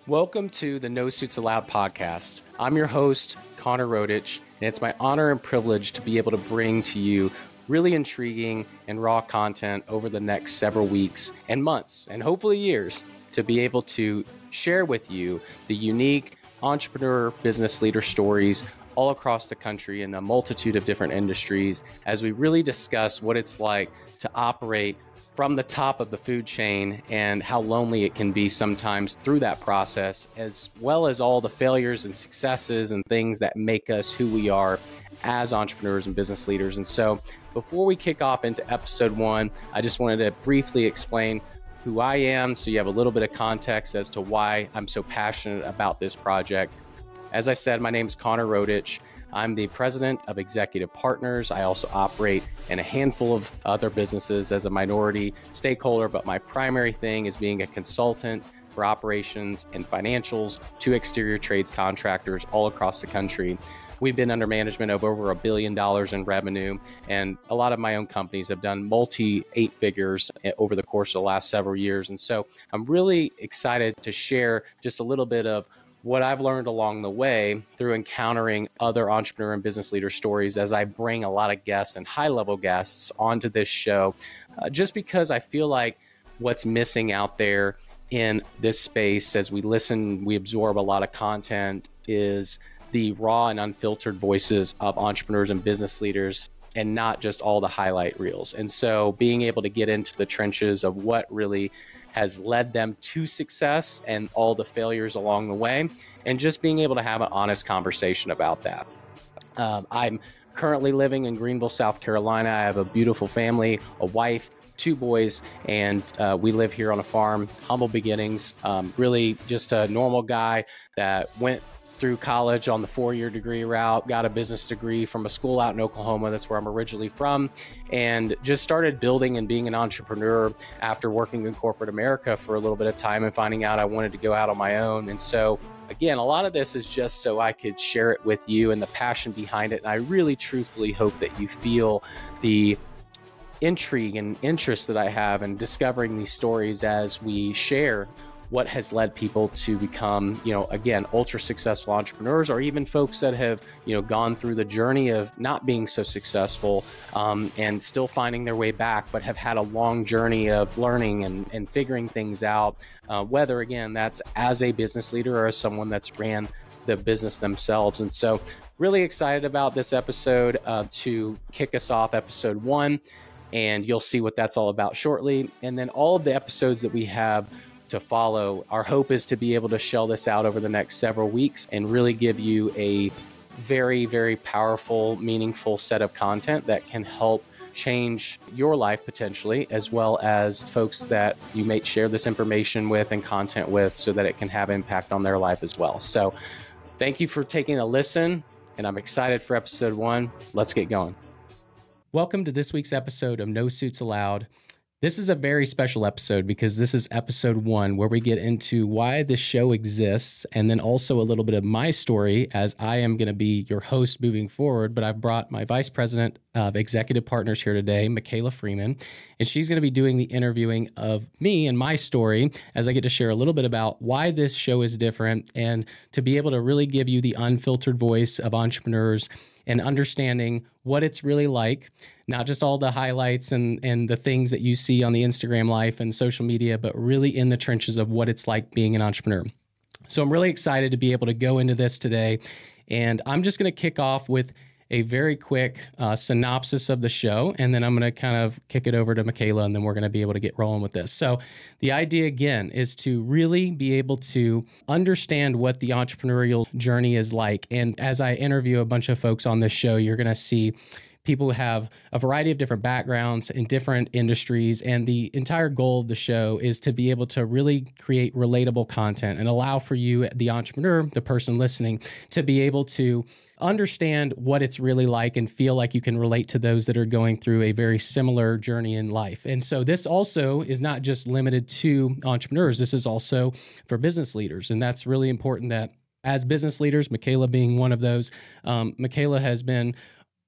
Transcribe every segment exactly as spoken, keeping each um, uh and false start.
Welcome to the No Suits Allowed podcast. I'm your host, Connor Rodich, and it's my honor and privilege to be able to bring to you really intriguing and raw content over the next several weeks and months, and hopefully years, to be able to share with you the unique entrepreneur business leader stories all across the country in a multitude of different industries as we really discuss what it's like to operate from the top of the food chain and how lonely it can be sometimes through that process, as well as all the failures and successes and things that make us who we are as entrepreneurs and business leaders. And so before we kick off into episode one, I just wanted to briefly explain who I am so you have a little bit of context as to why I'm so passionate about this project. As I said, my name is Connor Rodich. I'm the president of Executive Partners. I also operate in a handful of other businesses as a minority stakeholder, but my primary thing is being a consultant for operations and financials to exterior trades contractors all across the country. We've been under management of over a billion dollars in revenue, and a lot of my own companies have done multi eight figures over the course of the last several years. And so I'm really excited to share just a little bit of what I've learned along the way through encountering other entrepreneur and business leader stories as I bring a lot of guests and high-level guests onto this show, uh, just because I feel like what's missing out there in this space as we listen, we absorb a lot of content is the raw and unfiltered voices of entrepreneurs and business leaders, and not just all the highlight reels. And so being able to get into the trenches of what really has led them to success and all the failures along the way, and just being able to have an honest conversation about that. Um, I'm currently living in Greenville, South Carolina. I have a beautiful family, a wife, two boys, and uh, we live here on a farm, humble beginnings, um, really just a normal guy that went through college on the four-year degree route, got a business degree from a school out in Oklahoma. That's where I'm originally from, and just started building and being an entrepreneur after working in corporate America for a little bit of time and finding out I wanted to go out on my own. And so again, a lot of this is just so I could share it with you and the passion behind it. And I really truthfully hope that you feel the intrigue and interest that I have in discovering these stories as we share what has led people to become, you know, again, ultra successful entrepreneurs, or even folks that have, you know, gone through the journey of not being so successful um, and still finding their way back, but have had a long journey of learning and, and figuring things out, uh, whether, again, that's as a business leader or as someone that's ran the business themselves. And so really excited about this episode uh, to kick us off episode one, and you'll see what that's all about shortly. And then all of the episodes that we have to follow, our hope is to be able to shell this out over the next several weeks and really give you a very, very powerful, meaningful set of content that can help change your life potentially, as well as folks that you may share this information with and content with so that it can have impact on their life as well. So thank you for taking a listen, and I'm excited for episode one. Let's get going. Welcome to this week's episode of No Suits Allowed. This is a very special episode because this is episode one, where we get into why this show exists, and then also a little bit of my story, as I am going to be your host moving forward. But I've brought my vice president of Executive Partners here today, Michaela Freeman, and she's going to be doing the interviewing of me and my story as I get to share a little bit about why this show is different, and to be able to really give you the unfiltered voice of entrepreneurs and understanding what it's really like, not just all the highlights and, and the things that you see on the Instagram life and social media, but really in the trenches of what it's like being an entrepreneur. So I'm really excited to be able to go into this today. And I'm just going to kick off with a very quick uh, synopsis of the show, and then I'm going to kind of kick it over to Michaela, and then we're going to be able to get rolling with this. So the idea, again, is to really be able to understand what the entrepreneurial journey is like. And as I interview a bunch of folks on this show, you're going to see people who have a variety of different backgrounds in different industries. And the entire goal of the show is to be able to really create relatable content and allow for you, the entrepreneur, the person listening, to be able to understand what it's really like and feel like you can relate to those that are going through a very similar journey in life. And so this also is not just limited to entrepreneurs. This is also for business leaders. And that's really important that as business leaders, Michaela being one of those, um, Michaela has been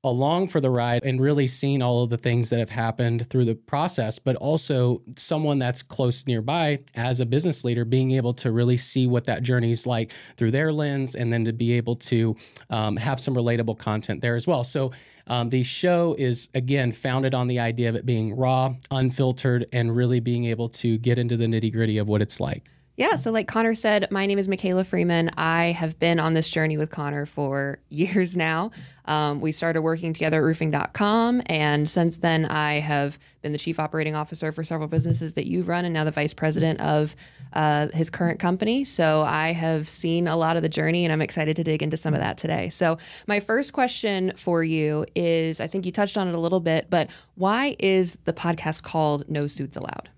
along for the ride and really seen all of the things that have happened through the process, but also someone that's close nearby as a business leader, being able to really see what that journey is like through their lens, and then to be able to um, have some relatable content there as well. So um, the show is, again, founded on the idea of it being raw, unfiltered, and really being able to get into the nitty gritty of what it's like. Yeah, so like Connor said, my name is Michaela Freeman. I have been on this journey with Connor for years now. Um, we started working together at roofing dot com, and since then I have been the chief operating officer for several businesses that you've run, and now the vice president of uh, his current company. So I have seen a lot of the journey, and I'm excited to dig into some of that today. So my first question for you is, I think you touched on it a little bit, but why is the podcast called No Suits Allowed?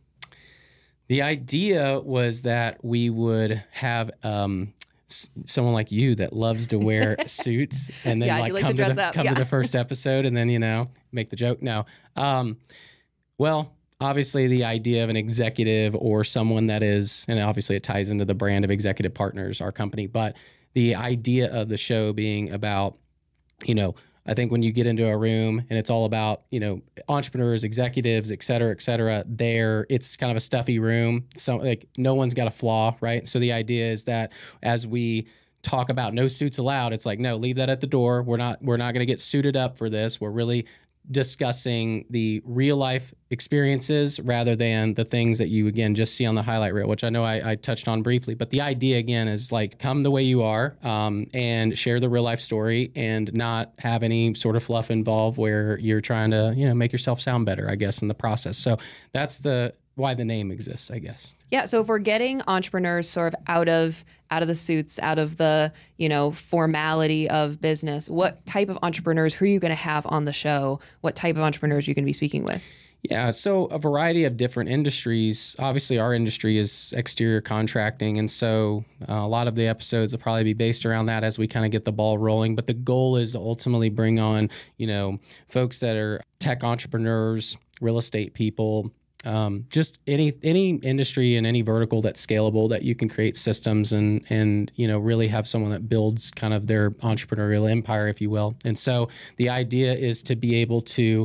The idea was that we would have um, s- someone like you that loves to wear suits, and then yeah, like, like come, to, to the, up. come yeah. to the first episode, and then, you know, make the joke. No. Um, well, obviously the idea of an executive or someone that is, and obviously it ties into the brand of Executive Partners, our company, but the idea of the show being about, you know, I think when you get into a room and it's all about, you know, entrepreneurs, executives, et cetera, et cetera, there, it's kind of a stuffy room. So like no one's got a flaw, right? So the idea is that as we talk about no suits allowed, it's like, no, leave that at the door. We're not, we're not going to get suited up for this. We're really discussing the real life experiences rather than the things that you, again, just see on the highlight reel, which I know I, I touched on briefly. But the idea, again, is like, come the way you are um, and share the real life story and not have any sort of fluff involved where you're trying to, you know, make yourself sound better, I guess, in the process. So that's the why the name exists, I guess. Yeah. So if we're getting entrepreneurs sort of out of out of the suits, out of the, you know, formality of business, what type of entrepreneurs, who are you going to have on the show? What type of entrepreneurs are you going to be speaking with? Yeah, so a variety of different industries. Obviously, our industry is exterior contracting, and so uh, a lot of the episodes will probably be based around that as we kind of get the ball rolling. But the goal is to ultimately bring on, you know, folks that are tech entrepreneurs, real estate people, um, just any any industry and any vertical that's scalable, that you can create systems and and you know really have someone that builds kind of their entrepreneurial empire, if you will. And so the idea is to be able to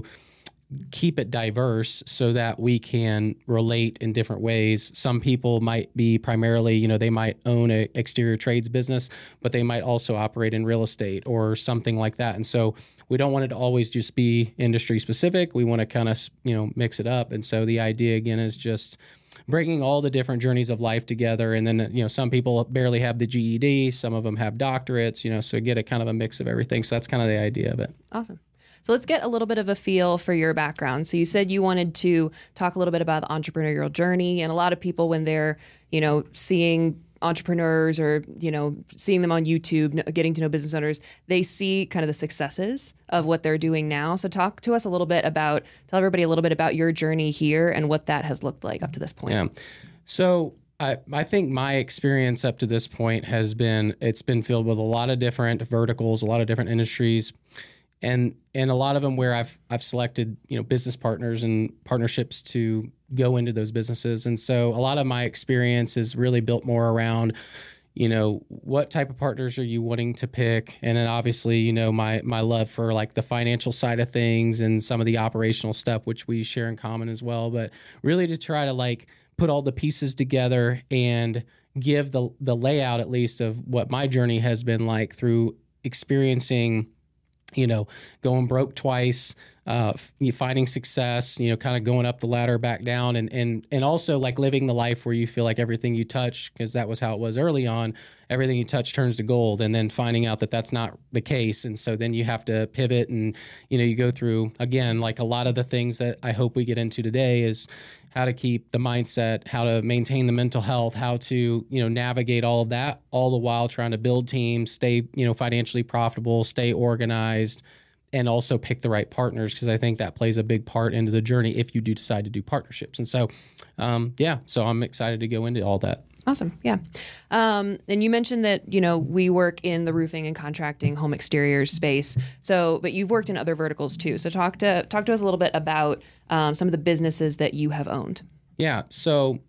keep it diverse so that we can relate in different ways. Some people might be primarily, you know, they might own an exterior trades business, but they might also operate in real estate or something like that. And so we don't want it to always just be industry specific. We want to kind of, you know, mix it up. And so the idea, again, is just bringing all the different journeys of life together. And then, you know, some people barely have the G E D, some of them have doctorates, you know, so get a kind of a mix of everything. So that's kind of the idea of it. Awesome. So let's get a little bit of a feel for your background. So you said you wanted to talk a little bit about the entrepreneurial journey, and a lot of people, when they're, you know, seeing entrepreneurs or, you know, seeing them on YouTube, getting to know business owners, they see kind of the successes of what they're doing now. So talk to us a little bit about, tell everybody a little bit about your journey here and what that has looked like up to this point. Yeah. So I, I think my experience up to this point has been, it's been filled with a lot of different verticals, a lot of different industries. And and a lot of them where I've I've selected, you know, business partners and partnerships to go into those businesses. And so a lot of my experience is really built more around, you know, what type of partners are you wanting to pick? And then obviously, you know, my my love for like the financial side of things and some of the operational stuff, which we share in common as well. But really to try to like put all the pieces together and give the the layout, at least, of what my journey has been like through experiencing, you know, going broke twice, uh, finding success, you know, kind of going up the ladder, back down, and and and also like living the life where you feel like everything you touch, because that was how it was early on, everything you touch turns to gold, and then finding out that that's not the case. And so then you have to pivot, and, you know, you go through, again, like a lot of the things that I hope we get into today is how to keep the mindset, how to maintain the mental health, how to, you know, navigate all of that, all the while trying to build teams, stay, you know, financially profitable, stay organized, and also pick the right partners, because I think that plays a big part into the journey if you do decide to do partnerships. And so, um, yeah, so I'm excited to go into all that. Awesome. Yeah. Um, and you mentioned that, you know, we work in the roofing and contracting home exteriors space. So, but you've worked in other verticals too. So talk to, talk to us a little bit about um, some of the businesses that you have owned. Yeah. So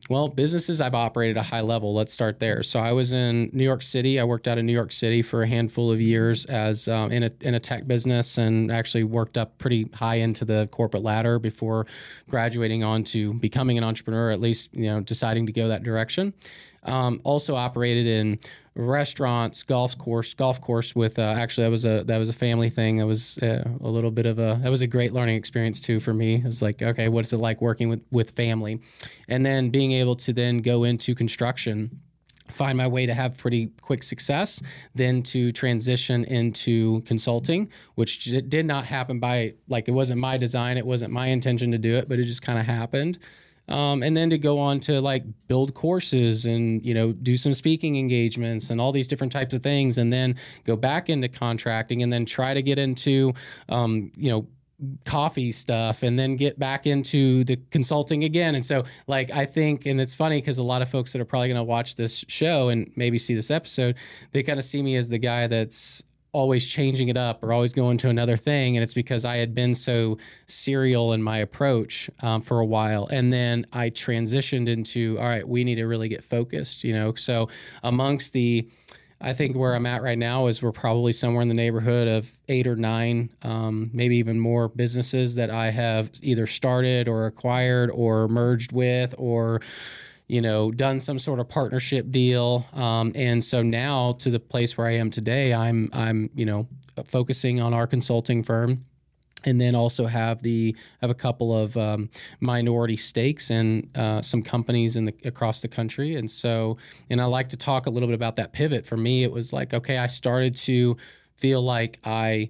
Well, businesses I've operated at a high level. Let's start there. So I was in New York City. I worked out in New York City for a handful of years as um, in a in a tech business, and actually worked up pretty high into the corporate ladder before graduating on to becoming an entrepreneur. At least, you know, deciding to go that direction. Um, also operated in restaurants, golf course, golf course with uh, actually that was a that was a family thing. That was uh, a little bit of a that was a great learning experience too for me. It was like, okay, what is it like working with with family, and then being able to then go into construction, find my way to have pretty quick success, then to transition into consulting, which did not happen by like it wasn't my design, it wasn't my intention to do it, but it just kind of happened. Um, and then to go on to like build courses and, you know, do some speaking engagements and all these different types of things, and then go back into contracting and then try to get into, um, you know, coffee stuff and then get back into the consulting again. And so like, I think, and it's funny because a lot of folks that are probably going to watch this show and maybe see this episode, they kind of see me as the guy that's always changing it up or always going to another thing. And it's because I had been so serial in my approach um, for a while. And then I transitioned into, all right, we need to really get focused, you know? So amongst the, I think where I'm at right now is we're probably somewhere in the neighborhood of eight or nine, um, maybe even more businesses that I have either started or acquired or merged with or, you know, done some sort of partnership deal. Um, and so now to the place where I am today, I'm, I'm, you know, focusing on our consulting firm, and then also have the, have a couple of um, minority stakes in uh, some companies in the, across the country. And so, and I like to talk a little bit about that pivot. For me, it was like, okay, I started to feel like I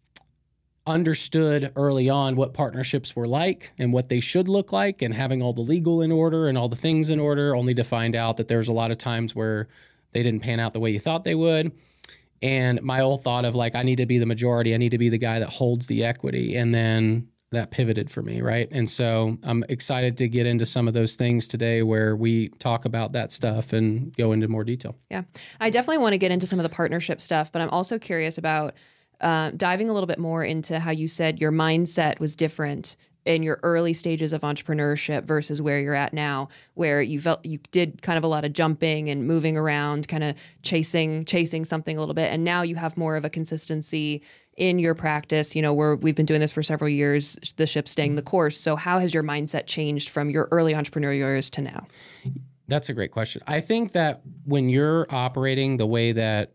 understood early on what partnerships were like and what they should look like, and having all the legal in order and all the things in order, only to find out that there's a lot of times where they didn't pan out the way you thought they would. And my old thought of like, I need to be the majority, I need to be the guy that holds the equity. And then that pivoted for me, right? And so I'm excited to get into some of those things today where we talk about that stuff and go into more detail. Yeah, I definitely want to get into some of the partnership stuff, but I'm also curious about Uh, diving a little bit more into how you said your mindset was different in your early stages of entrepreneurship versus where you're at now, where you felt you did kind of a lot of jumping and moving around, kind of chasing chasing something a little bit, and now you have more of a consistency in your practice. You know, where we've been doing this for several years, the ship's staying the course. So how has your mindset changed from your early entrepreneurial years to now? That's a great question. I think that when you're operating the way that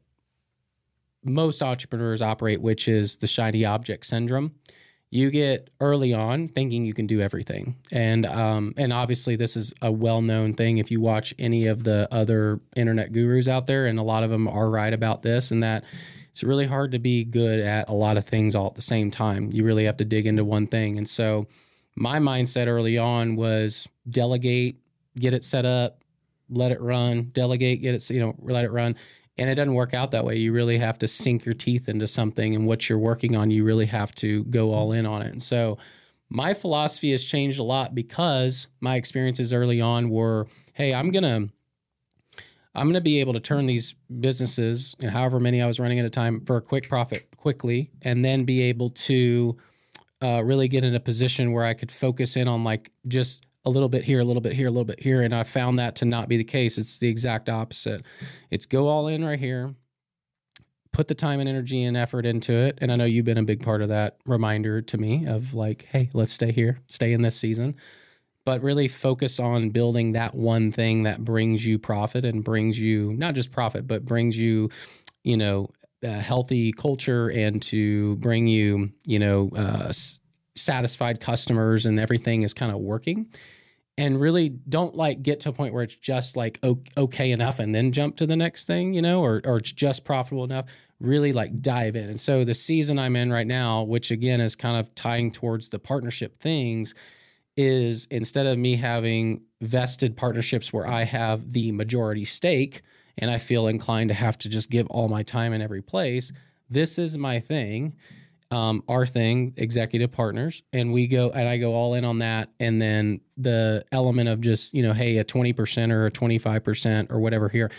most entrepreneurs operate, which is the shiny object syndrome, you get early on thinking you can do everything. And um, and obviously this is a well-known thing if you watch any of the other internet gurus out there, and a lot of them are right about this, and that it's really hard to be good at a lot of things all at the same time. You really have to dig into one thing. And so my mindset early on was delegate, get it set up, let it run, delegate, get it, you know, let it run. And it doesn't work out that way. You really have to sink your teeth into something, and what you're working on, you really have to go all in on it. And so my philosophy has changed a lot because my experiences early on were, hey, I'm going to I'm going to be able to turn these businesses, however many I was running at a time, for a quick profit quickly, and then be able to uh, really get in a position where I could focus in on like just a little bit here, a little bit here, a little bit here. And I found that to not be the case. It's the exact opposite. It's go all in right here, put the time and energy and effort into it. And I know you've been a big part of that reminder to me of like, hey, let's stay here, stay in this season, but really focus on building that one thing that brings you profit and brings you not just profit, but brings you, you know, a healthy culture, and to bring you, you know, uh, satisfied customers, and everything is kind of working. And really don't like get to a point where it's just like okay enough and then jump to the next thing, you know, or or it's just profitable enough. Really like dive in. And so the season I'm in right now, which again is kind of tying towards the partnership things, is instead of me having vested partnerships where I have the majority stake and I feel inclined to have to just give all my time in every place, this is my thing. Um, our thing, executive partners, and we go, and I go all in on that. And then the element of just, you know, hey, a twenty percent or a twenty-five percent or whatever here,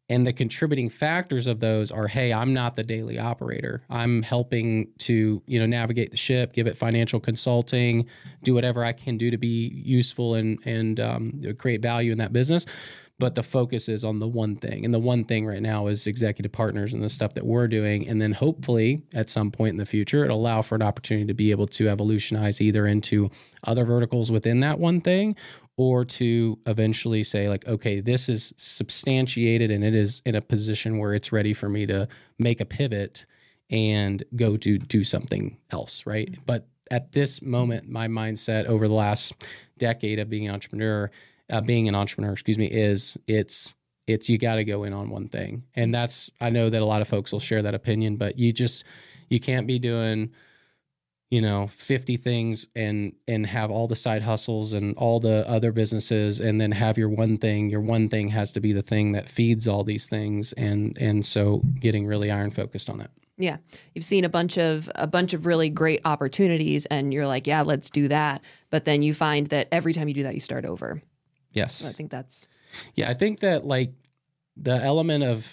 And the contributing factors of those are, hey, I'm not the daily operator. I'm helping to, you know, navigate the ship, give it financial consulting, do whatever I can do to be useful and and um, create value in that business. But the focus is on the one thing. And the one thing right now is executive partners and the stuff that we're doing. And then hopefully at some point in the future, it'll allow for an opportunity to be able to evolutionize either into other verticals within that one thing, or to eventually say like, okay, this is substantiated and it is in a position where it's ready for me to make a pivot and go to do something else, right? But at this moment, my mindset over the last decade of being an entrepreneur, uh, being an entrepreneur, excuse me, is it's it's you got to go in on one thing, and that's I know that a lot of folks will share that opinion, but you just you can't be doing, you know, fifty things and and have all the side hustles and all the other businesses and then have your one thing. Your one thing has to be the thing that feeds all these things. And and so getting really iron focused on that. Yeah. You've seen a bunch of a bunch of really great opportunities and you're like, yeah, let's do that. But then you find that every time you do that, you start over. Yes. So I think that's. Yeah. I think that like the element of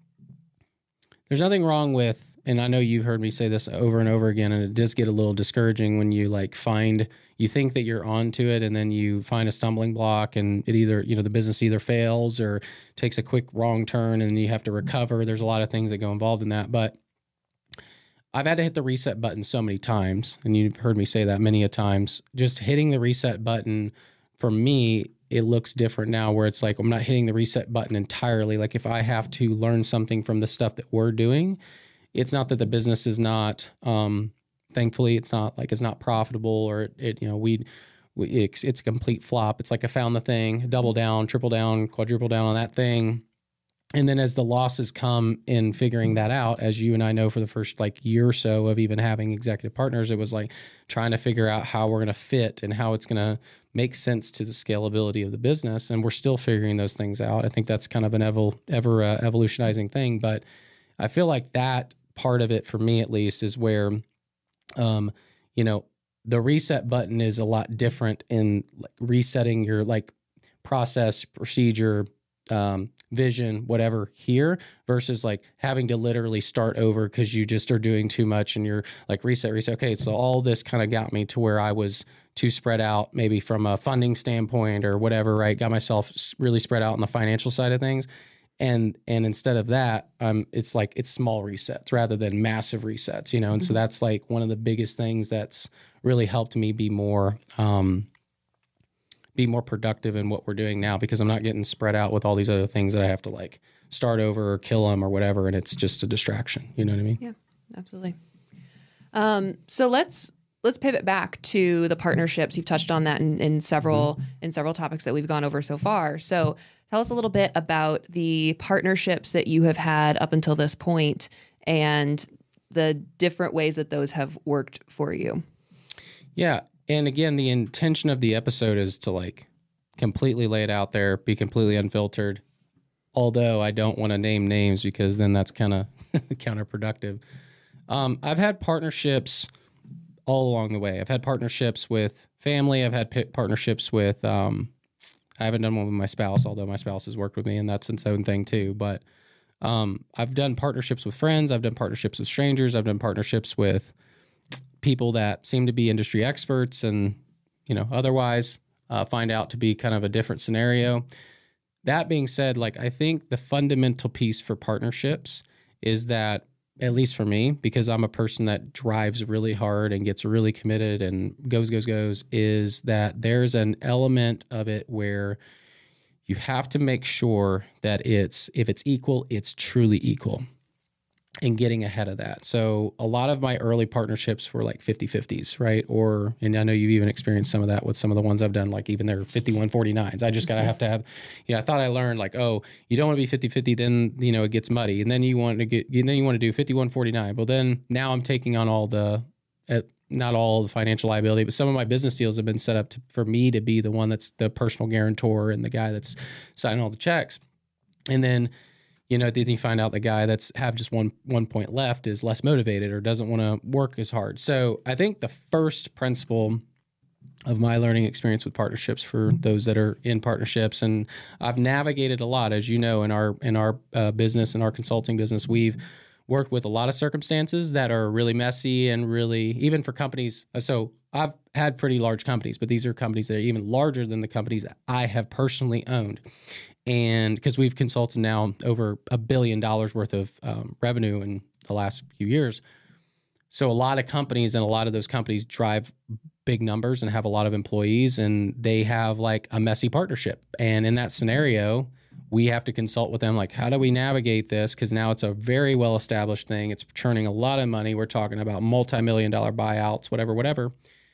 there's nothing wrong with, and I know you've heard me say this over and over again, and it does get a little discouraging when you like find, you think that you're onto it and then you find a stumbling block and it either, you know, the business either fails or takes a quick wrong turn and you have to recover. There's a lot of things that go involved in that, but I've had to hit the reset button so many times, and you've heard me say that many a times. Just hitting the reset button for me, it looks different now where it's like I'm not hitting the reset button entirely. Like if I have to learn something from the stuff that we're doing, it's not that the business is not, um, thankfully, it's not like it's not profitable or it, it you know, we, we it's, it's a complete flop. It's like I found the thing, double down, triple down, quadruple down on that thing. And then as the losses come in figuring that out, as you and I know for the first like year or so of even having executive partners, it was like trying to figure out how we're going to fit and how it's going to make sense to the scalability of the business. And we're still figuring those things out. I think that's kind of an ever, ever uh, evolutionizing thing. But I feel like that part of it, for me at least, is where, um, you know, the reset button is a lot different in like resetting your like process, procedure, um, vision, whatever here versus like having to literally start over because you just are doing too much and you're like reset, reset. Okay. So all this kind of got me to where I was too spread out, maybe from a funding standpoint or whatever, right? Got myself really spread out on the financial side of things. And, and instead of that, um, it's like, it's small resets rather than massive resets, you know? And mm-hmm. so that's like one of the biggest things that's really helped me be more, um, be more productive in what we're doing now, because I'm not getting spread out with all these other things that I have to like start over or kill them or whatever. And it's just a distraction. You know what I mean? Yeah, absolutely. Um, so let's, let's pivot back to the partnerships. You've touched on that in, in several, mm-hmm. in several topics that we've gone over so far. So tell us a little bit about the partnerships that you have had up until this point and the different ways that those have worked for you. Yeah. And again, the intention of the episode is to like completely lay it out there, be completely unfiltered. Although I don't want to name names because then that's kind of counterproductive. Um, I've had partnerships all along the way. I've had partnerships with family. I've had p- partnerships with, um, I haven't done one with my spouse, although my spouse has worked with me and that's its own thing too. But um, I've done partnerships with friends. I've done partnerships with strangers. I've done partnerships with people that seem to be industry experts and, you know, otherwise uh, find out to be kind of a different scenario. That being said, like, I think the fundamental piece for partnerships is that, at least for me, because I'm a person that drives really hard and gets really committed and goes, goes, goes, is that there's an element of it where you have to make sure that it's, if it's equal, it's truly equal. And getting ahead of that. So a lot of my early partnerships were like fifty-fifties, right? Or, and I know you've even experienced some of that with some of the ones I've done, like even their fifty-one forty-nines. I just got to have to have, you know, I thought I learned like, oh, you don't want to be fifty-fifty, then, you know, it gets muddy. And then you want to get, and then you want to do fifty-one forty-nine. Well, then now I'm taking on all the, uh, not all the financial liability, but some of my business deals have been set up to, for me to be the one that's the personal guarantor and the guy that's signing all the checks. And then, you know, then you find out the guy that's have just one one point left is less motivated or doesn't want to work as hard. So I think the first principle of my learning experience with partnerships for those that are in partnerships. And I've navigated a lot, as you know, in our in our uh, business, in our consulting business, we've worked with a lot of circumstances that are really messy and really, even for companies. So I've had pretty large companies, but these are companies that are even larger than the companies I have personally owned. And because we've consulted now over a billion dollars worth of um, revenue in the last few years. So a lot of companies and a lot of those companies drive big numbers and have a lot of employees, and they have like a messy partnership. And in that scenario, we have to consult with them, like, how do we navigate this? Because now it's a very well-established thing. It's churning a lot of money. We're talking about multi-million dollar buyouts, whatever, whatever.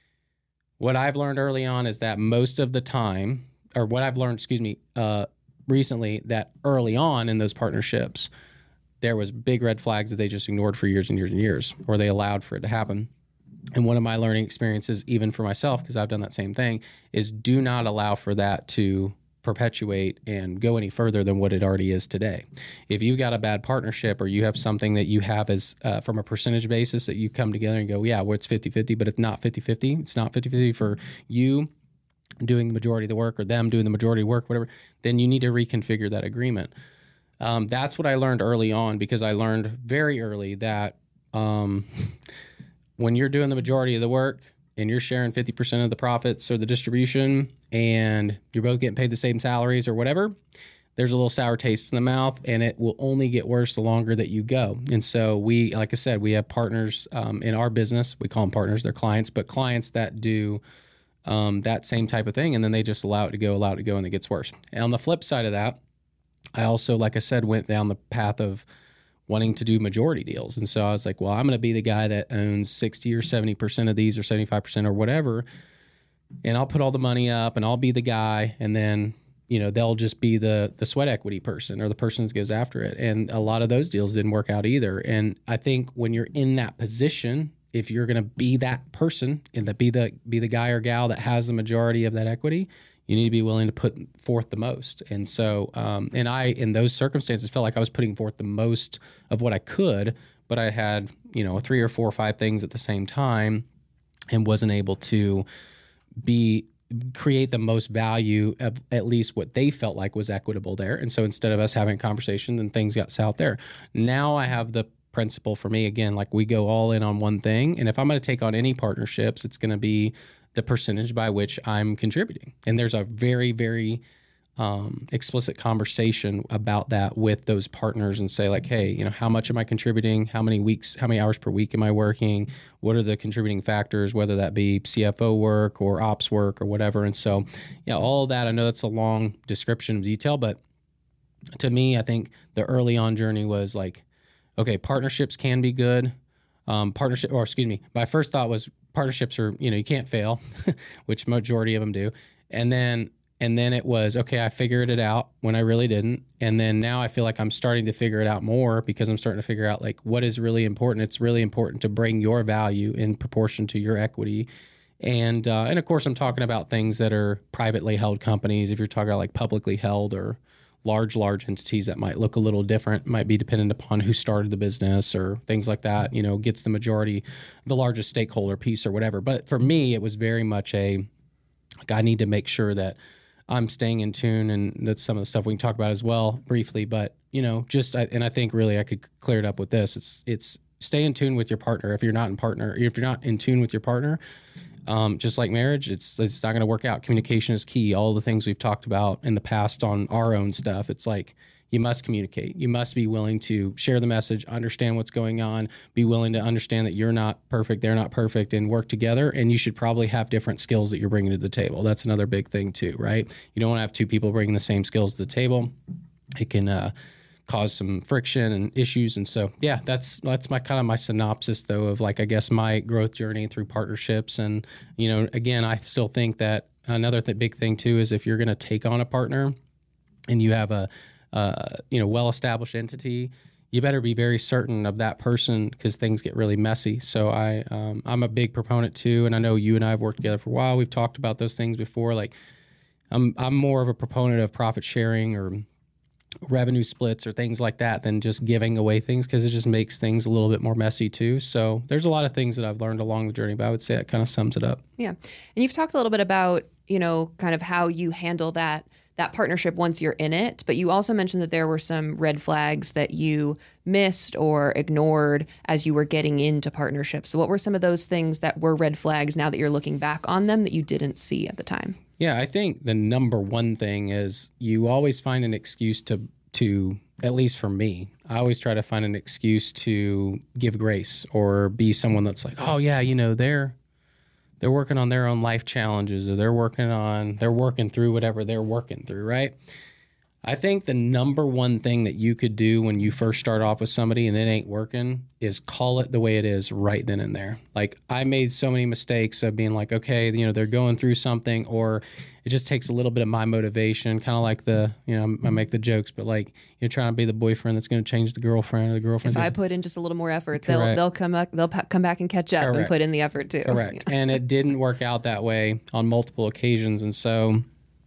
What I've learned early on is that most of the time, or what I've learned, excuse me, uh, recently, that early on in those partnerships, there was big red flags that they just ignored for years and years and years, or they allowed for it to happen. And one of my learning experiences, even for myself, because I've done that same thing, is do not allow for that to perpetuate and go any further than what it already is today. If you've got a bad partnership, or you have something that you have as uh, from a percentage basis that you come together and go, yeah, well, it's fifty-fifty, but it's not fifty-fifty. It's not fifty-fifty for you doing the majority of the work or them doing the majority of work, whatever, then you need to reconfigure that agreement. Um, that's what I learned early on, because I learned very early that um, when you're doing the majority of the work and you're sharing fifty percent of the profits or the distribution, and you're both getting paid the same salaries or whatever, there's a little sour taste in the mouth, and it will only get worse the longer that you go. And so we, like I said, we have partners um, in our business. We call them partners, they're clients, but clients that do um, that same type of thing, and then they just allow it to go, allow it to go, and it gets worse. And on the flip side of that, I also, like I said, went down the path of wanting to do majority deals. And so I was like, well, I'm going to be the guy that owns sixty or seventy percent of these, or seventy-five percent or whatever. And I'll put all the money up, and I'll be the guy. And then, you know, they'll just be the the sweat equity person, or the person that goes after it. And a lot of those deals didn't work out either. And I think when you're in that position, if you're going to be that person and that be the be the guy or gal that has the majority of that equity, you need to be willing to put forth the most. And so, um, and I, in those circumstances, felt like I was putting forth the most of what I could, but I had, you know, three or four or five things at the same time, and wasn't able to be, create the most value of at least what they felt like was equitable there. And so instead of us having a conversation, then things got south there. Now I have the principle for me, again, like we go all in on one thing. And if I'm going to take on any partnerships, it's going to be the percentage by which I'm contributing. And there's a very, very um, explicit conversation about that with those partners, and say like, hey, you know, how much am I contributing? How many weeks, how many hours per week am I working? What are the contributing factors, whether that be C F O work or ops work or whatever. And so, yeah, all of that, I know that's a long description of detail, but to me, I think the early on journey was like, okay, partnerships can be good. Um, partnership, or excuse me, my first thought was partnerships are, you know, you can't fail, which majority of them do. And then, and then it was, okay, I figured it out when I really didn't. And then now I feel like I'm starting to figure it out more, because I'm starting to figure out like what is really important. It's really important to bring your value in proportion to your equity. And, uh, and of course I'm talking about things that are privately held companies. If you're talking about like publicly held or large, large entities, that might look a little different, might be dependent upon who started the business or things like that, you know, gets the majority, the largest stakeholder piece or whatever. But for me, it was very much a, like, I need to make sure that I'm staying in tune, and that's some of the stuff we can talk about as well briefly, but you know, just, and I think really I could clear it up with this. It's, it's stay in tune with your partner. If you're not in partner, if you're not in tune with your partner, Um, just like marriage, it's it's not going to work out. Communication is key. All the things we've talked about in the past on our own stuff, it's like you must communicate. You must be willing to share the message, understand what's going on, be willing to understand that you're not perfect, they're not perfect, and work together. And you should probably have different skills that you're bringing to the table. That's another big thing too, right? You don't want to have two people bringing the same skills to the table. It can uh, cause some friction and issues. And so, yeah, that's that's my kind of my synopsis, though, of like, I guess, my growth journey through partnerships. And, you know, again, I still think that another th- big thing, too, is if you're going to take on a partner and you have a, uh, you know, well-established entity, you better be very certain of that person, because things get really messy. So I, um, I'm a big proponent, too. And I know you and I have worked together for a while. We've talked about those things before. Like, I'm I'm more of a proponent of profit sharing, or revenue splits or things like that than just giving away things, because it just makes things a little bit more messy too. So there's a lot of things that I've learned along the journey, but I would say that kind of sums it up. Yeah. And you've talked a little bit about, you know, kind of how you handle that that partnership once you're in it, but you also mentioned that there were some red flags that you missed or ignored as you were getting into partnerships. So what were some of those things that were red flags now that you're looking back on them that you didn't see at the time? Yeah, I think the number one thing is you always find an excuse to, to at least for me, I always try to find an excuse to give grace or be someone that's like, oh yeah, you know, they're they're working on their own life challenges, or they're working on, they're working through whatever they're working through, right? I think the number one thing that you could do when you first start off with somebody and it ain't working is call it the way it is right then and there. Like, I made so many mistakes of being like, okay, you know, they're going through something, or it just takes a little bit of my motivation, kind of like the, you know, I make the jokes, but like, you're trying to be the boyfriend that's going to change the girlfriend, or the girlfriend. If I just, put in just a little more effort, Correct. they'll they'll come back, they'll pa- come back and catch up. Correct. And put in the effort too. Correct. And it didn't work out that way on multiple occasions. And so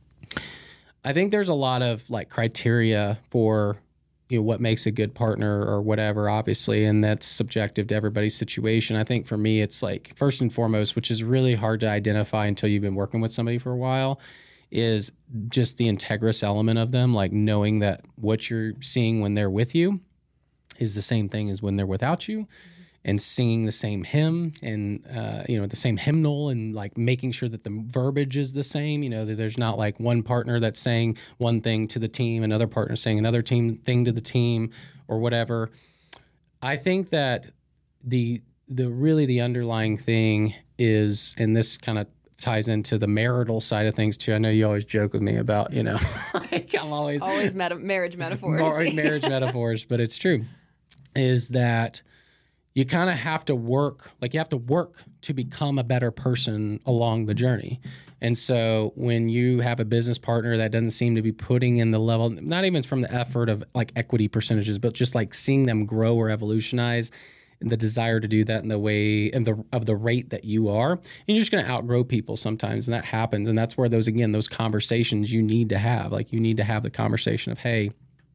I think there's a lot of like criteria for, you know, what makes a good partner or whatever, obviously, and that's subjective to everybody's situation. I think for me, it's like first and foremost, which is really hard to identify until you've been working with somebody for a while, is just the integrous element of them, like knowing that what you're seeing when they're with you is the same thing as when they're without you, and singing the same hymn and, uh, you know, the same hymnal, and like making sure that the verbiage is the same, you know, that there's not like one partner that's saying one thing to the team, another partner saying another team thing to the team or whatever. I think that the, the really the underlying thing is, and this kind of ties into the marital side of things too. I know you always joke with me about, you know, like I'm always always meta- marriage metaphors, marriage metaphors, but it's true, is that you kind of have to work, like you have to work to become a better person along the journey. And so when you have a business partner that doesn't seem to be putting in the level, not even from the effort of like equity percentages, but just like seeing them grow or evolutionize, and the desire to do that in the way and the of the rate that you are, and you're just going to outgrow people sometimes, and that happens. And that's where those, again, those conversations you need to have, like you need to have the conversation of, hey,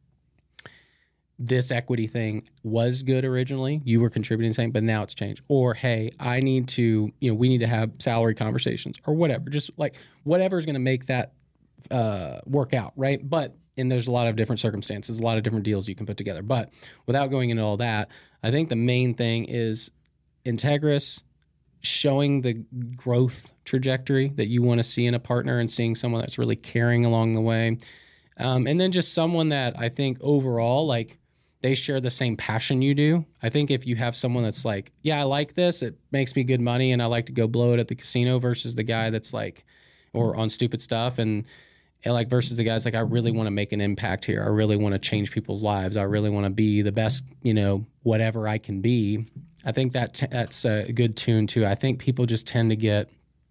this equity thing was good originally, you were contributing something, but now it's changed. Or, hey, I need to, you know, we need to have salary conversations or whatever, just like whatever is going to make that uh, work out, right? But, and there's a lot of different circumstances, a lot of different deals you can put together. But without going into all that, I think the main thing is integrous, showing the growth trajectory that you want to see in a partner, and seeing someone that's really caring along the way. Um, and then just someone that I think overall, like, they share the same passion you do. I think if you have someone that's like, yeah, I like this, it makes me good money, and I like to go blow it at the casino, versus the guy that's like, or on stupid stuff, and, and like versus the guys like, I really want to make an impact here. I really want to change people's lives. I really want to be the best, you know, whatever I can be. I think that t- that's a good tune too. I think people just tend to get,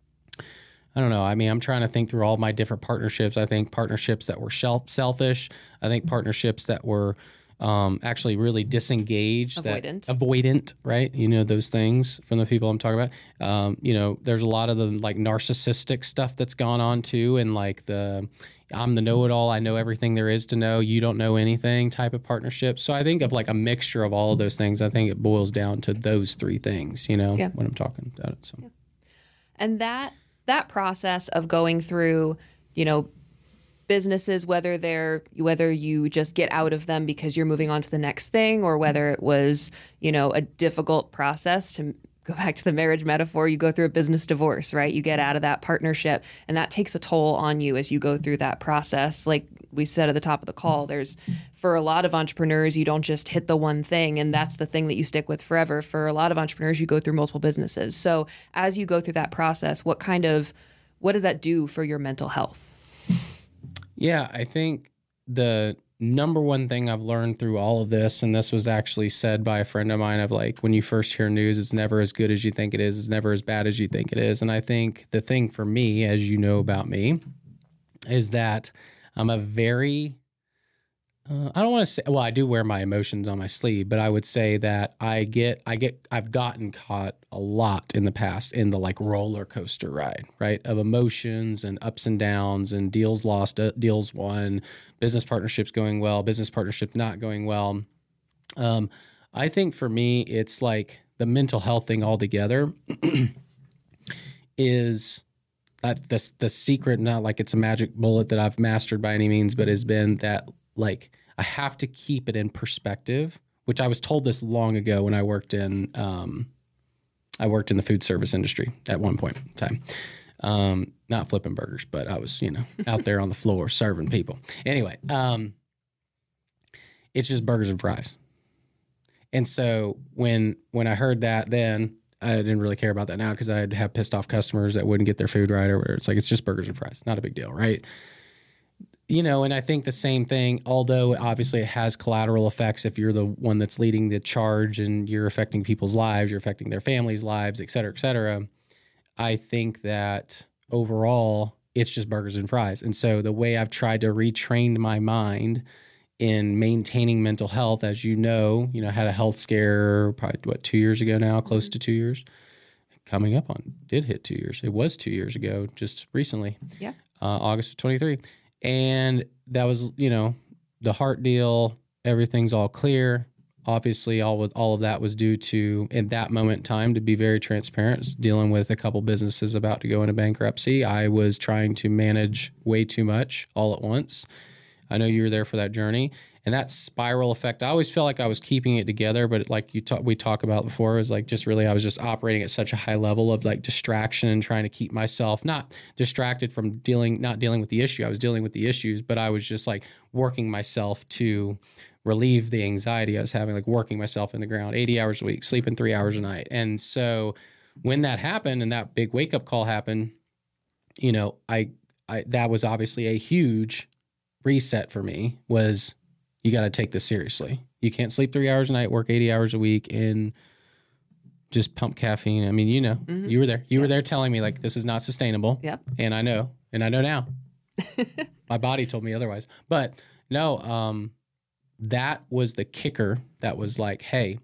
I don't know. I mean, I'm trying to think through all my different partnerships. I think partnerships that were shelf selfish. I think partnerships that were um, actually really disengaged, avoidant, that, avoidant, right? You know, those things from the people I'm talking about. Um, you know, there's a lot of the like narcissistic stuff that's gone on too, and like the I'm the know-it-all, I know everything there is to know, you don't know anything type of partnership. So I think of like a mixture of all of those things. I think it boils down to those three things, you know, yeah. when I'm talking about it. So, yeah. And that that process of going through, you know, businesses, whether they're whether you just get out of them because you're moving on to the next thing, or whether it was, you know, a difficult process, to go back to the marriage metaphor, you go through a business divorce, right? You get out of that partnership, and that takes a toll on you as you go through that process. Like we said at the top of the call, there's, for a lot of entrepreneurs, you don't just hit the one thing and that's the thing that you stick with forever. For a lot of entrepreneurs, you go through multiple businesses. So as you go through that process, what kind of, what does that do for your mental health? Yeah, I think the number one thing I've learned through all of this, and this was actually said by a friend of mine, of like, when you first hear news, it's never as good as you think it is. It's never as bad as you think it is. And I think the thing for me, as you know about me, is that I'm a very Uh, I don't want to say, well, I do wear my emotions on my sleeve, but I would say that I get, I get, I've gotten caught a lot in the past in the like roller coaster ride, right? Of emotions and ups and downs and deals lost, uh, deals won, business partnerships going well, business partnerships not going well. Um, I think for me, it's like the mental health thing altogether is uh, the, the secret, not like it's a magic bullet that I've mastered by any means, but has been that like I have to keep it in perspective, which I was told this long ago when I worked in um, I worked in the food service industry at one point in time. Um, not flipping burgers, but I was, you know, out there on the floor serving people. Anyway, um, it's just burgers and fries. And so when when I heard that then, I didn't really care about that now because I'd have pissed off customers that wouldn't get their food right or whatever. It's like, it's just burgers and fries. Not a big deal, right? You know, and I think the same thing, although obviously it has collateral effects if you're the one that's leading the charge and you're affecting people's lives, you're affecting their families' lives, et cetera, et cetera. I think that overall it's just burgers and fries. And so the way I've tried to retrain my mind in maintaining mental health, as you know, you know, I had a health scare probably, what, two years ago now, close to two years. Coming up on, did hit two years. It was two years ago, just recently. Yeah. Uh, August of twenty-three. And that was, you know, the heart deal, everything's all clear. Obviously, all with all of that was due to, in that moment in time, to be very transparent, dealing with a couple businesses about to go into bankruptcy. I was trying to manage way too much all at once. I know you were there for that journey. And that spiral effect, I always felt like I was keeping it together, but like you talk, we talked about before, it was like just really, I was just operating at such a high level of like distraction and trying to keep myself not distracted from dealing, not dealing with the issue. I was dealing with the issues, but I was just like working myself to relieve the anxiety I was having, like working myself in the ground, eighty hours a week, sleeping three hours a night. And so when that happened and that big wake up call happened, you know, I, I, that was obviously a huge reset for me. Was you got to take this seriously. You can't sleep three hours a night, work eighty hours a week, and just pump caffeine. I mean, you know, mm-hmm. you were there. You yep. were there telling me like this is not sustainable. Yep. And I know, and I know now. My body told me otherwise. But no, um, that was the kicker. That was like, hey,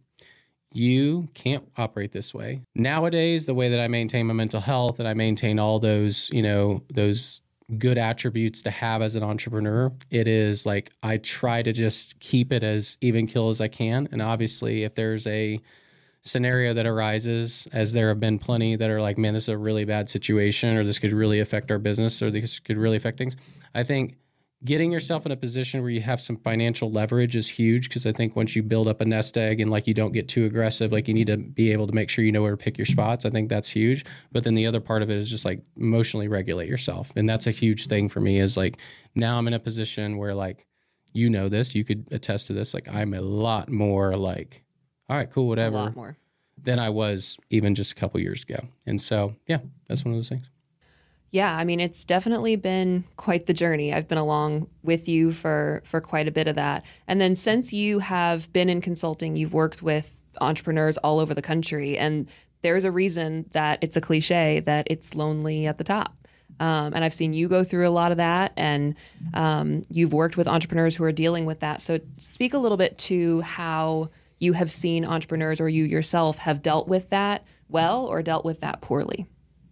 you can't operate this way. Nowadays, the way that I maintain my mental health and I maintain all those, you know, those good attributes to have as an entrepreneur, it is like I try to just keep it as even keel as I can. And obviously, if there's a scenario that arises, as there have been plenty that are like, man, this is a really bad situation, or this could really affect our business, or this could really affect things. I think getting yourself in a position where you have some financial leverage is huge, because I think once you build up a nest egg and like you don't get too aggressive, like you need to be able to make sure you know where to pick your spots. I think that's huge. But then the other part of it is just like emotionally regulate yourself. And that's a huge thing for me, is like now I'm in a position where like, you know this, you could attest to this, like I'm a lot more like, all right, cool, whatever, a lot more than I was even just a couple years ago. And so, yeah, that's one of those things. Yeah, I mean, it's definitely been quite the journey. I've been along with you for, for quite a bit of that. And then since you have been in consulting, you've worked with entrepreneurs all over the country. And there's a reason that it's a cliche that it's lonely at the top. Um, and I've seen you go through a lot of that. And um, you've worked with entrepreneurs who are dealing with that. So speak a little bit to how you have seen entrepreneurs, or you yourself have dealt with that well or dealt with that poorly.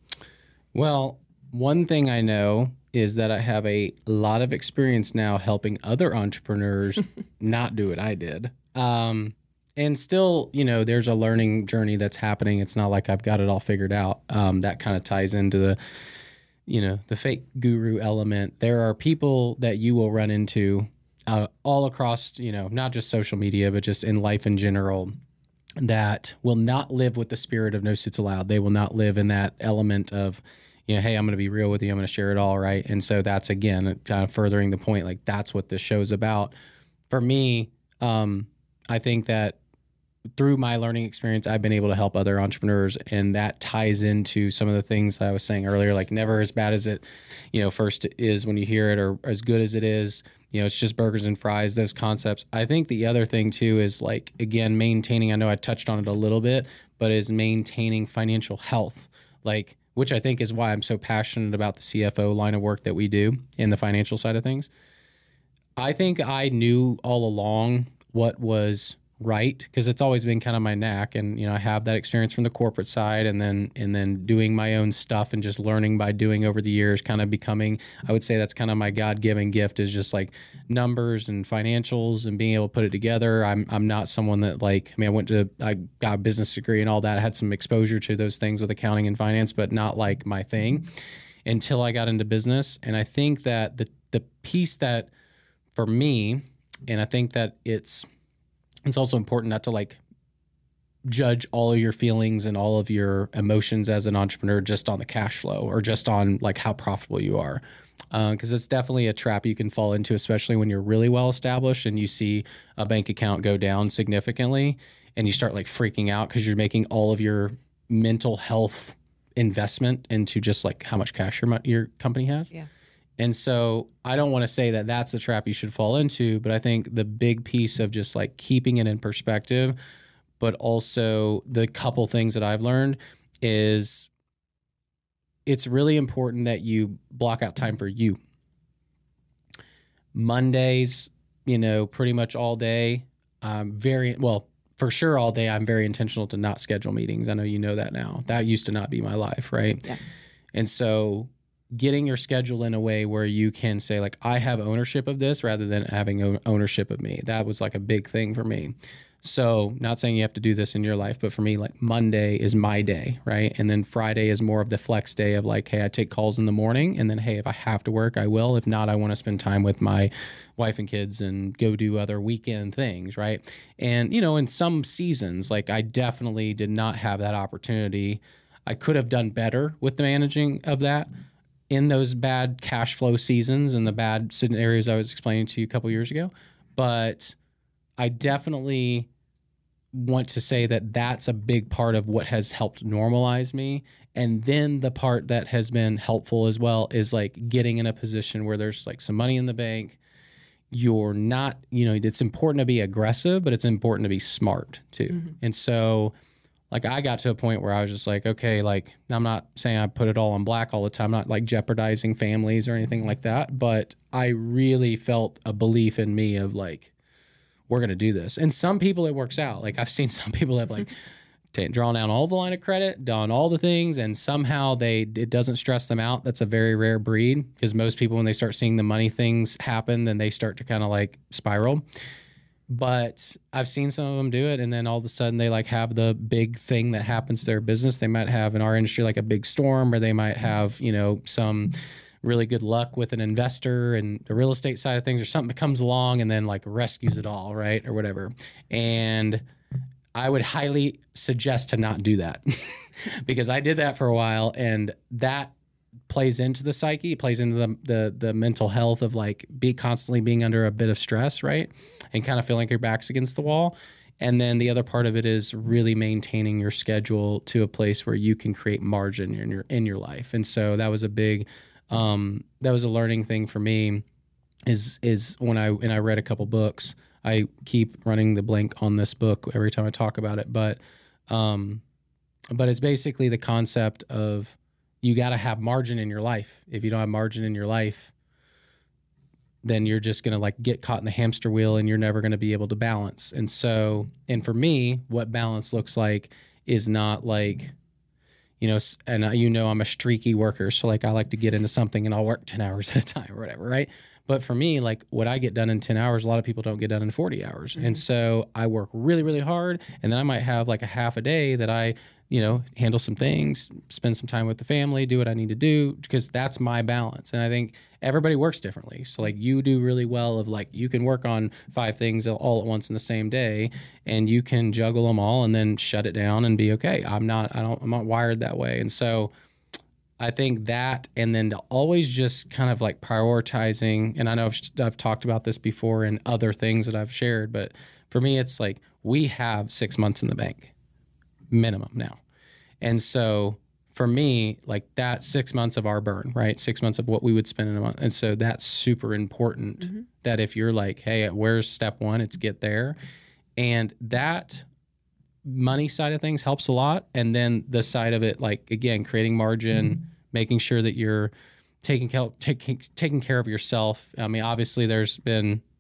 Well, one thing I know is that I have a lot of experience now helping other entrepreneurs not do what I did. Um, and still, you know, there's a learning journey that's happening. It's not like I've got it all figured out. Um, that kind of ties into the, you know, the fake guru element. There are people that you will run into uh, all across, you know, not just social media, but just in life in general, that will not live with the spirit of No Suits Allowed. They will not live in that element of, you know, hey, I'm going to be real with you. I'm going to share it all, right? And so that's, again, kind of furthering the point, like that's what this show's about. For me, um, I think that through my learning experience, I've been able to help other entrepreneurs, and that ties into some of the things I was saying earlier, like never as bad as it, you know, first is when you hear it, or as good as it is. You know, it's just burgers and fries, those concepts. I think the other thing too is like, again, maintaining, I know I touched on it a little bit, but is maintaining financial health. Like, which I think is why I'm so passionate about the C F O line of work that we do in the financial side of things. I think I knew all along what was right, because it's always been kind of my knack, and you know I have that experience from the corporate side, and then and then doing my own stuff and just learning by doing over the years, kind of becoming, I would say that's kind of my God-given gift, is just like numbers and financials and being able to put it together. I'm I'm not someone that, like, I mean, I went to I got a business degree and all that. I had some exposure to those things with accounting and finance, but not like my thing until I got into business. And I think that the the piece that for me, and I think that it's It's also important not to like judge all of your feelings and all of your emotions as an entrepreneur just on the cash flow or just on like how profitable you are. Because uh, it's definitely a trap you can fall into, especially when you're really well established and you see a bank account go down significantly and you start like freaking out because you're making all of your mental health investment into just like how much cash your, your company has. Yeah. And so I don't want to say that that's the trap you should fall into, but I think the big piece of just like keeping it in perspective, but also the couple things that I've learned is it's really important that you block out time for you. Mondays, you know, pretty much all day, I'm very, well, for sure all day, I'm very intentional to not schedule meetings. I know you know that now. That used to not be my life, right? Yeah. And so getting your schedule in a way where you can say like, I have ownership of this rather than having ownership of me. That was like a big thing for me. So not saying you have to do this in your life, but for me, like Monday is my day, right? And then Friday is more of the flex day of like, hey, I take calls in the morning, and then, hey, if I have to work, I will. If not, I want to spend time with my wife and kids and go do other weekend things, right? And, you know, in some seasons, like I definitely did not have that opportunity. I could have done better with the managing of that in those bad cash flow seasons and the bad scenarios I was explaining to you a couple years ago. But I definitely want to say that that's a big part of what has helped normalize me. And then the part that has been helpful as well is like getting in a position where there's like some money in the bank. You're not, you know, it's important to be aggressive, but it's important to be smart too. Mm-hmm. And so like I got to a point where I was just like, okay, like I'm not saying I put it all on black all the time, not like jeopardizing families or anything like that, but I really felt a belief in me of like, we're going to do this. And some people it works out. Like I've seen some people have like t- drawn down all the line of credit, done all the things, and somehow they it doesn't stress them out. That's a very rare breed, because most people, when they start seeing the money things happen, then they start to kind of like spiral. But I've seen some of them do it, and then all of a sudden they like have the big thing that happens to their business. They might have in our industry like a big storm, or they might have, you know, some really good luck with an investor and the real estate side of things, or something that comes along and then like rescues it all, right? Or whatever. And I would highly suggest to not do that because I did that for a while, and that plays into the psyche, it plays into the, the the mental health of like be constantly being under a bit of stress, right? And kind of feeling like your back's against the wall. And then the other part of it is really maintaining your schedule to a place where you can create margin in your in your life. And so that was a big Um, that was a learning thing for me is, is when I, and I read a couple books. I keep running the blank on this book every time I talk about it, but, um, but it's basically the concept of you got to have margin in your life. If you don't have margin in your life, then you're just going to like get caught in the hamster wheel and you're never going to be able to balance. And so, and for me, what balance looks like is not like, you know, and you know, I'm a streaky worker. So like I like to get into something and I'll work ten hours at a time or whatever. Right. But for me, like what I get done in ten hours, a lot of people don't get done in forty hours. Mm-hmm. And so I work really, really hard. And then I might have like a half a day that I, you know, handle some things, spend some time with the family, do what I need to do, because that's my balance. And I think everybody works differently. So like you do really well of like, you can work on five things all at once in the same day and you can juggle them all and then shut it down and be okay. I'm not, I don't, I'm not wired that way. And so I think that, and then to always just kind of like prioritizing, and I know I've, I've talked about this before in other things that I've shared, but for me, it's like, we have six months in the bank minimum now. And so for me, like that's six months of our burn, right? Six months of what we would spend in a month. And so that's super important mm-hmm. that if you're like, hey, where's step one? It's get there. And that money side of things helps a lot. And then the side of it, like, again, creating margin, mm-hmm. making sure that you're taking care, taking, taking care of yourself. I mean, obviously there's been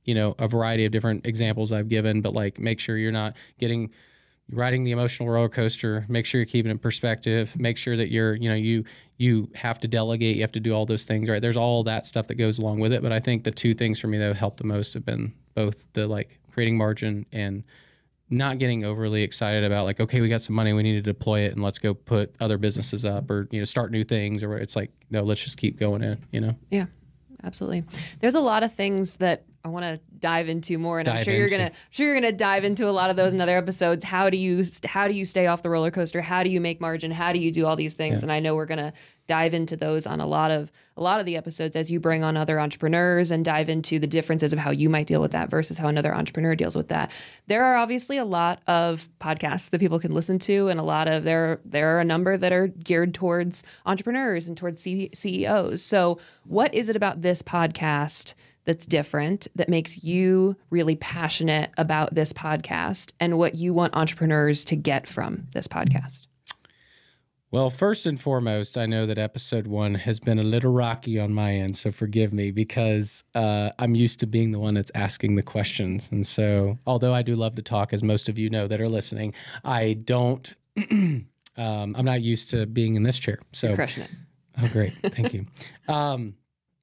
you know, a variety of different examples I've given, but like make sure you're not getting riding the emotional roller coaster, make sure you're keeping it in perspective, make sure that you're, you know, you you have to delegate, you have to do all those things, right? There's all that stuff that goes along with it. But I think the two things for me that have helped the most have been both the like creating margin and not getting overly excited about like, okay, we got some money, we need to deploy it and let's go put other businesses up or, you know, start new things, or it's like, no, let's just keep going in, you know? Yeah, absolutely. There's a lot of things that I want to dive into more, and dive I'm sure into. you're gonna, I'm sure you're gonna dive into a lot of those in other episodes. How do you, how do you stay off the roller coaster? How do you make margin? How do you do all these things? Yeah. And I know we're gonna dive into those on a lot of a lot of the episodes as you bring on other entrepreneurs and dive into the differences of how you might deal with that versus how another entrepreneur deals with that. There are obviously a lot of podcasts that people can listen to, and a lot of there there are a number that are geared towards entrepreneurs and towards C- CEOs. So, what is it about this podcast that's different, that makes you really passionate about this podcast, and what you want entrepreneurs to get from this podcast? Well, first and foremost, I know that episode one has been a little rocky on my end, so forgive me, because uh, I'm used to being the one that's asking the questions. And so, although I do love to talk, as most of you know that are listening, I don't, um, I'm not used to being in this chair. So, You're crushing it. Oh, great. Thank you. Um,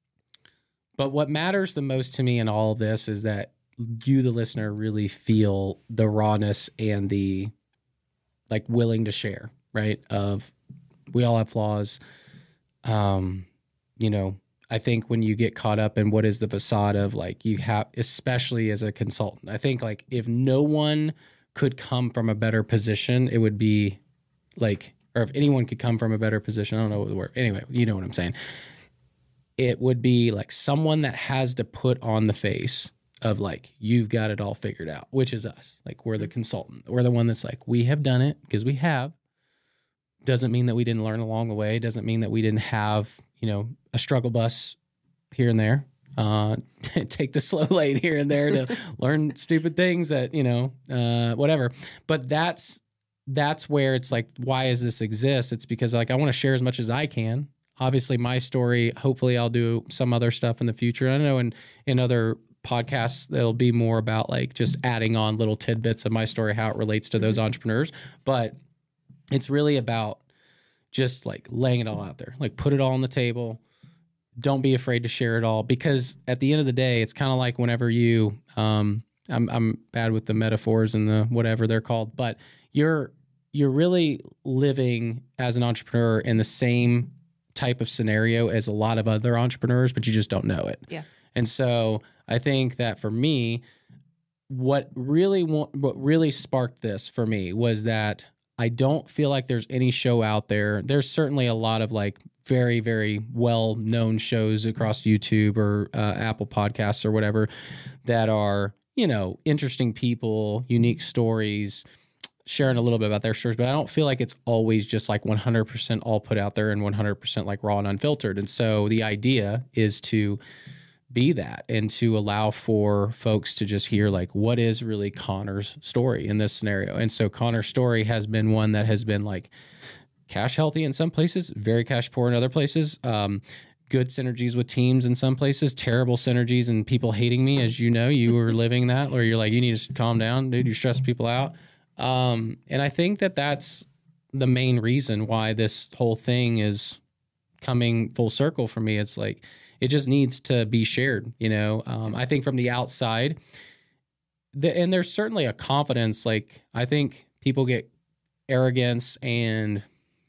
But what matters the most to me in all of this is that you, the listener, really feel the rawness and the like willing to share, right? Of we all have flaws. Um, you know, I think when you get caught up in what is the facade of like you have, especially as a consultant, I think like if no one could come from a better position, it would be like, or if anyone could come from a better position, I don't know what the word. Anyway, you know what I'm saying. It would be like someone that has to put on the face of like, you've got it all figured out, which is us. Like we're the consultant. We're the one that's like, we have done it because we have. Doesn't mean that we didn't learn along the way. Doesn't mean that we didn't have, you know, a struggle bus here and there. Uh, take the slow lane here and there to learn stupid things that, you know, uh, whatever. But that's, that's where it's like, why does this exist? It's because like, I want to share as much as I can. Obviously, my story, hopefully I'll do some other stuff in the future. I know in, in other podcasts, there'll be more about like just adding on little tidbits of my story, how it relates to those entrepreneurs. But it's really about just like laying it all out there, like put it all on the table. Don't be afraid to share it all, because at the end of the day, it's kind of like whenever you, um, I'm, I'm bad with the metaphors and the whatever they're called, but you're, you're really living as an entrepreneur in the same type of scenario as a lot of other entrepreneurs, but you just don't know it. Yeah. And so I think that for me, what really what really sparked this for me was that I don't feel like there's any show out there. There's certainly a lot of like very, very well-known shows across YouTube or uh, Apple Podcasts or whatever that are, you know, interesting people, unique stories, sharing a little bit about their stories, but I don't feel like it's always just like one hundred percent all put out there and one hundred percent like raw and unfiltered. And so the idea is to be that and to allow for folks to just hear like, what is really Connor's story in this scenario? And so Connor's story has been one that has been like cash healthy in some places, very cash poor in other places, um, good synergies with teams in some places, terrible synergies and people hating me. As you know, you were living that, or you're like, you need to calm down, dude, you stress people out. Um, and I think that that's the main reason why this whole thing is coming full circle for me. It's like, it just needs to be shared, you know? Um, I think from the outside, the, and there's certainly a confidence, like I think people get arrogance and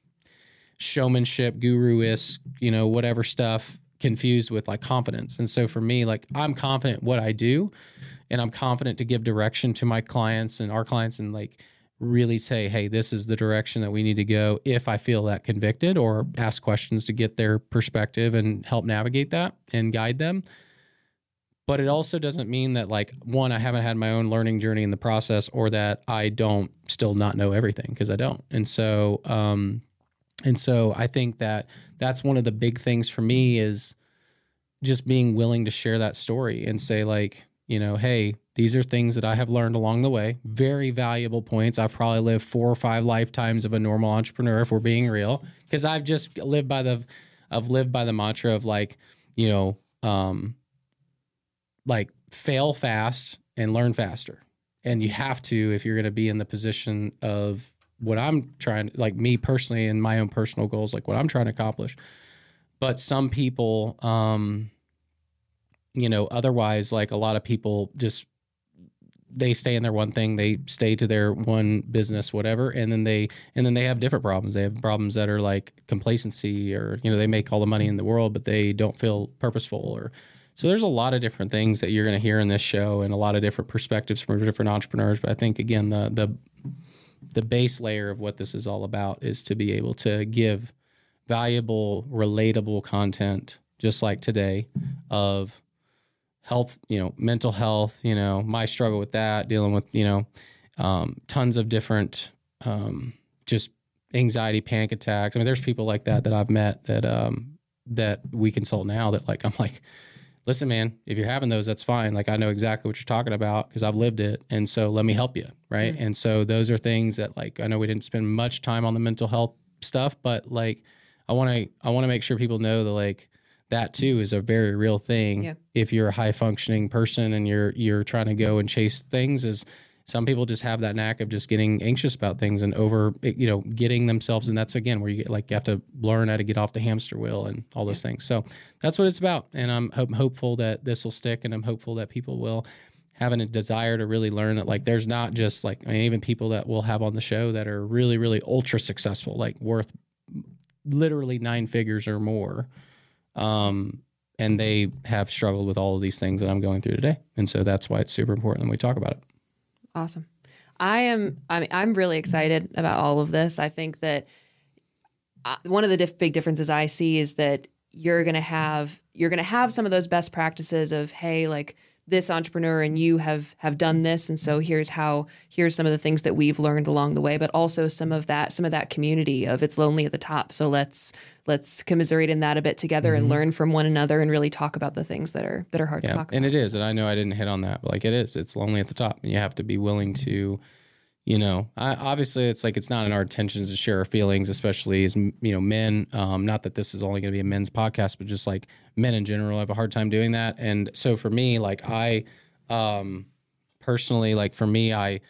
showmanship, guru-esque, you know, whatever stuff confused with like confidence. And so for me, like I'm confident what I do, and I'm confident to give direction to my clients and our clients and like really say, hey, this is the direction that we need to go if I feel that convicted, or ask questions to get their perspective and help navigate that and guide them. But it also doesn't mean that like, one, I haven't had my own learning journey in the process, or that I don't still not know everything, because I don't. And so, um, and so I think that that's one of the big things for me is just being willing to share that story and say like, you know, hey, these are things that I have learned along the way. Very valuable points. I've probably lived four or five lifetimes of a normal entrepreneur, if we're being real, because I've just lived by the, I've lived by the mantra of like, you know, um, like fail fast and learn faster. And you have to, if you're going to be in the position of what I'm trying, like me personally and my own personal goals, like what I'm trying to accomplish. But some people, um, you know, otherwise, like a lot of people just, they stay in their one thing, they stay to their one business, whatever. And then they, and then they have different problems. They have problems that are like complacency, or, you know, they make all the money in the world, but they don't feel purposeful. Or, so there's a lot of different things that you're going to hear in this show, and a lot of different perspectives from different entrepreneurs. But I think, again, the, the, the base layer of what this is all about is to be able to give valuable, relatable content, just like today, of health, you know, mental health, you know, my struggle with that, dealing with, you know, um, tons of different, um, just anxiety, panic attacks. I mean, there's people like that that I've met that, um, that we consult now that, like, I'm like, listen, man, if you're having those, that's fine. Like, I know exactly what you're talking about because I've lived it. And so let me help you. Right. Mm-hmm. And so those are things that, like, I know we didn't spend much time on the mental health stuff, but like, I want to, I want to make sure people know that, like, that too is a very real thing. Yeah. If you're a high functioning person and you're, you're trying to go and chase things, is some people just have that knack of just getting anxious about things and over, you know, getting themselves. And that's, again, where you get, like, you have to learn how to get off the hamster wheel and all those yeah. things. So that's what it's about. And I'm hope, hopeful that this will stick, and I'm hopeful that people will have a desire to really learn that, like, there's not just, like, I mean, even people that we'll have on the show that are really, really ultra successful, like worth literally nine figures or more. Um, and they have struggled with all of these things that I'm going through today. And so that's why it's super important that we talk about it. Awesome. I am, I mean, I'm really excited about all of this. I think that uh, one of the diff- big differences I see is that you're going to have, you're going to have some of those best practices of, hey, like, this entrepreneur and you have have done this, and so here's how here's some of the things that we've learned along the way, but also some of that some of that community of it's lonely at the top, so let's let's commiserate in that a bit together mm-hmm. and learn from one another and really talk about the things that are that are hard yeah, to talk and about. And it is, and I know I didn't hit on that, but, like, it is it's lonely at the top, and you have to be willing to, you know, I, obviously it's like, it's not in our intentions to share our feelings, especially as, you know, men. Um, not that this is only going to be a men's podcast, but just like men in general have a hard time doing that. And so for me, like, I, um, personally, like, for me, I,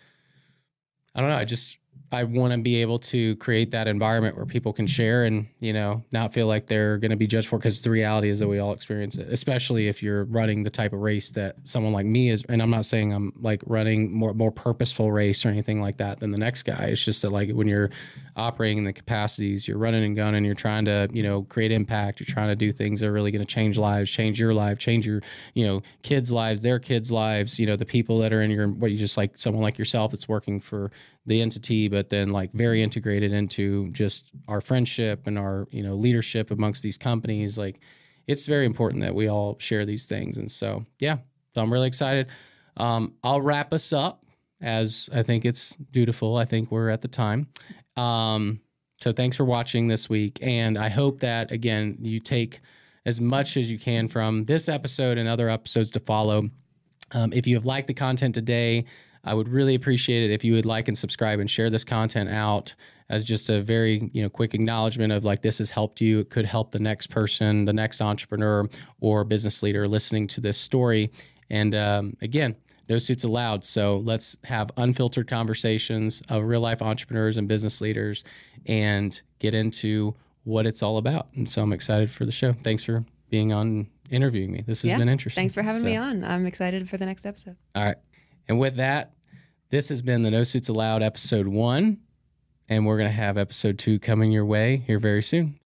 I don't know, I just, I want to be able to create that environment where people can share and, you know, not feel like they're going to be judged for, because the reality is that we all experience it, especially if you're running the type of race that someone like me is. And I'm not saying I'm, like, running more, more purposeful race or anything like that than the next guy. It's just that, like, when you're operating in the capacities, you're running and gunning, you're trying to, you know, create impact. You're trying to do things that are really going to change lives, change your life, change your, you know, kids' lives, their kids' lives, you know, the people that are in your, what you just, like, someone like yourself that's working for the entity, but then, like, very integrated into just our friendship and our, you know, leadership amongst these companies. Like, it's very important that we all share these things. And so, yeah, so I'm really excited. Um, I'll wrap us up, as I think it's dutiful. I think we're at the time. Um, so thanks for watching this week. And I hope that, again, you take as much as you can from this episode and other episodes to follow. Um, if you have liked the content today, I would really appreciate it if you would like and subscribe and share this content out as just a very, you know, quick acknowledgement of, like, this has helped you. It could help the next person, the next entrepreneur or business leader listening to this story. And um, again, no suits allowed. So let's have unfiltered conversations of real life entrepreneurs and business leaders and get into what it's all about. And so I'm excited for the show. Thanks for being on and interviewing me. This has yeah, been interesting. Thanks for having so. me on. I'm excited for the next episode. All right. And with that, this has been the No Suits Allowed episode one, and we're going to have episode two coming your way here very soon.